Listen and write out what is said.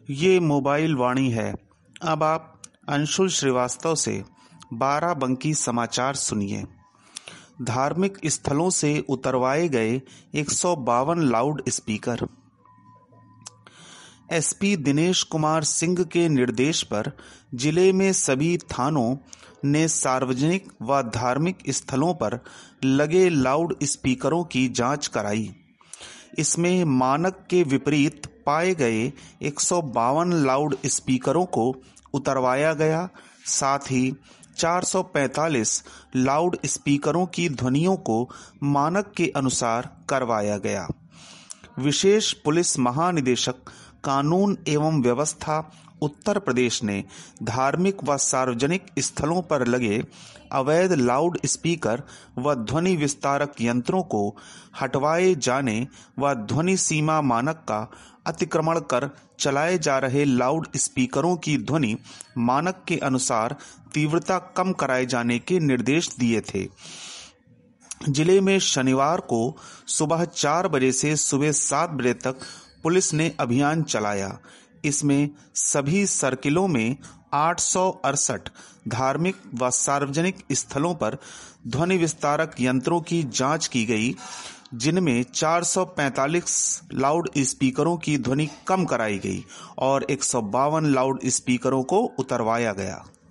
ये मोबाइल वाणी है। अब आप अंशुल श्रीवास्तव से बाराबंकी समाचार सुनिए। धार्मिक स्थलों से उतरवाए गए 152 loudspeaker. SP Dinesh Kumar Singh के निर्देश पर जिले में सभी थानों ने सार्वजनिक व धार्मिक स्थलों पर लगे लाउड स्पीकरों की जांच कराई। इसमें मानक के विपरीत पाए गए 152 लाउड स्पीकरों को उतरवाया गया। साथ ही 445 लाउड स्पीकरों की ध्वनियों को मानक के अनुसार करवाया गया। विशेष पुलिस महानिदेशक कानून एवं व्यवस्था उत्तर प्रदेश ने धार्मिक व सार्वजनिक स्थलों पर लगे अवैध लाउड स्पीकर व ध्वनि विस्तारक यंत्रों को हटवाए जाने व ध्वनि सीमा मानक का अतिक्रमण कर चलाए जा रहे लाउड स्पीकरों की ध्वनि मानक के अनुसार तीव्रता कम कराए जाने के निर्देश दिए थे। जिले में शनिवार को सुबह 4 बजे से सुबह 7 बजे तक पुलिस ने अभियान चलाया। इसमें सभी सर्किलों में 868 धार्मिक व सार्वजनिक स्थलों पर ध्वनि विस्तारक यंत्रों की जांच की गई, जिनमें 445 लाउड स्पीकरों की ध्वनि कम कराई गई और 152 लाउड स्पीकरों को उतरवाया गया।